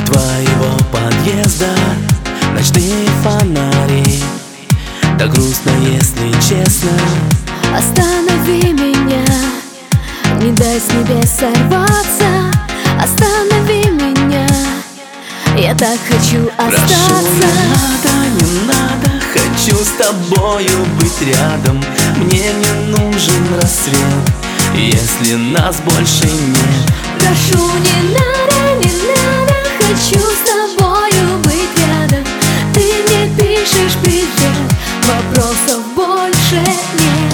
твоего подъезда ночные фонари. Так грустно, если честно. Останови меня, не дай с небес сорваться. Останови меня, я так хочу остаться. Прошу, не надо, хочу с тобою быть рядом. Мне не нужен рассвет, если нас больше нет. Прошу, не надо, хочу с тобою быть рядом. Ты мне пишешь привет, вопросов больше нет.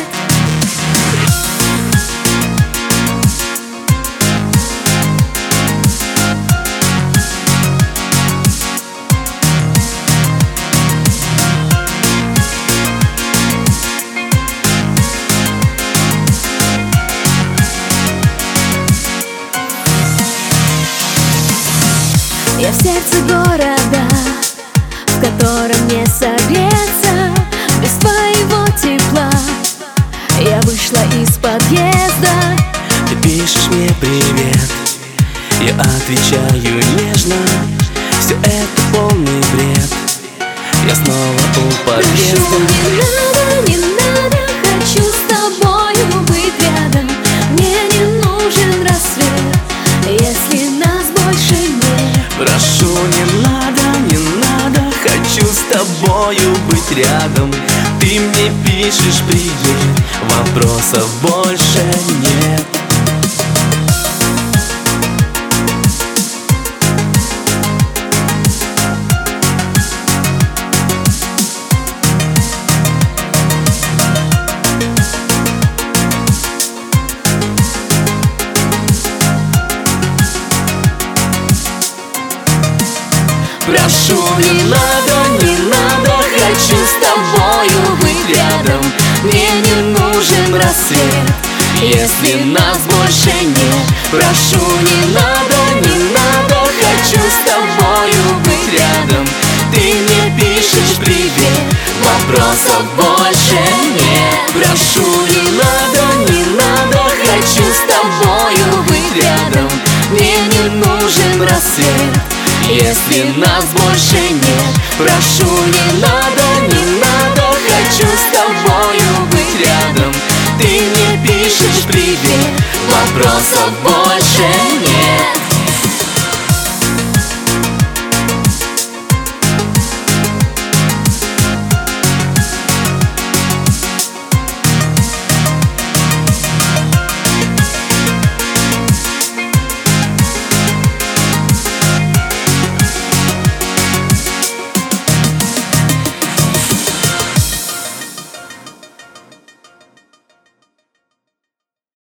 Я в сердце города, в котором не согреться без твоего тепла. Я вышла из подъезда. Ты пишешь мне привет, я отвечаю нежно. Все это полный бред, я снова у подъезда. Прошу, не надо, хочу с тобою быть рядом. Мне не нужен рассвет, если нас больше нет. Прошу, не надо, хочу с тобою быть рядом. Ты мне пишешь привет, вопросов больше нет. Прошу, не надо, хочу с тобою быть рядом. Мне не нужен рассвет, если нас больше нет. Прошу, не надо, хочу с тобою быть рядом. Ты мне пишешь привет, вопросов больше нет. Прошу, не надо, хочу с тобою быть рядом. Мне не нужен рассвет, если нас больше нет. Прошу, не надо, хочу с тобою быть рядом. Ты мне пишешь привет, вопросов больше нет.